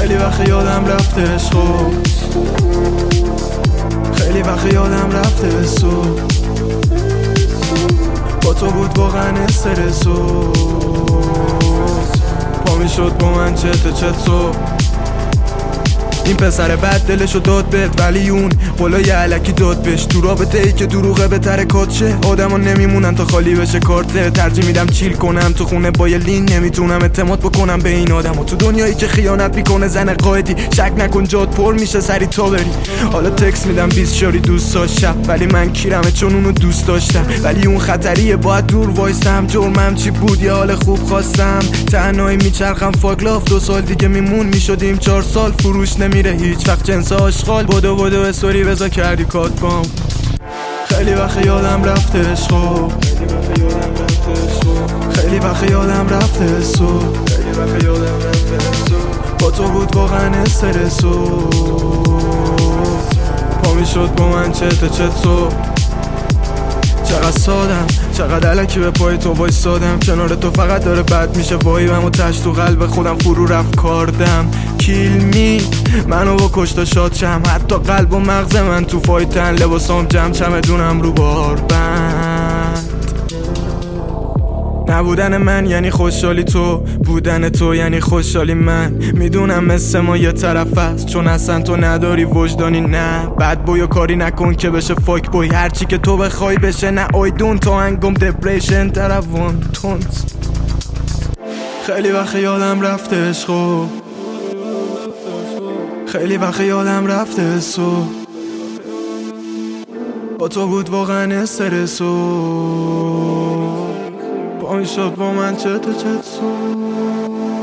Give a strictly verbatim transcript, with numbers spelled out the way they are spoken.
خیلی وقت یادم رفته عشقو، خیلی وقت یادم رفته سو، با تو بود واقعا استرسو، پا میشد با من چت چت سو. این پسر بد دلشو داد بهت ولی اون قولای علکی داد بهش. تو رابطه ای که دروغه بهتره کاتشه، آدم ها نمیمونن تا خالی بشه کارته. ترجیح میدم چیل کنم تو خونه با یه لین، نمیتونم اعتماد بکنم به این آدم ها. تو دنیایی که خیانت میکنه زن قائدی، شک نکن جات پر میشه سری تا بری. حالا تکس میدم بیست شاری دوست داشتم، ولی من کیرمه چون اونو دوست داشتم. ولی اون خطریه باید دور وایستم، جرمم چی بود یه حال خوب خواستم. تنهایی میچرخم فاک لاف، دو سال دیگه میمون میشدیم چهار سال. فروش نمیره هیچ وقت جنس آشغال، بدو بدو استوری بزا کردی کات بام. خیلی وقت یادم رفته عشقو، خیلی وقت یادم رفته سو، خیلی وقت یادم رفته سو، با تو بود واقعا استرسو، پا میشد با من چت چت سو. چقدر سادم، چقدر الکی به پای تو وایسادم، کنار تو فقط داره بد میشه وایبم و تش تو قلب خودم فرو رفت کاردم. کیل می منو با کشتا شاد شم، حتی قلب و مغز من تو فایتن. لباسام جمع چمدونم رو بار بند. نبودن من یعنی خوشحالی تو، بودن تو یعنی خوشحالی من. میدونم مثل ما یه طرف است، چون اصلا تو نداری وجدانی. نه بد بوی و کاری نکن که بشه فاک بوی، هرچی که تو بخوای بشه. نه آیدون تا انگم دپریشن طرفون تونس. خیلی وقت یادم رفته عشقو، خیلی وقت یادم رفته سو، با تو بود واقعا استرسو، پا میشد با من چت چت سو.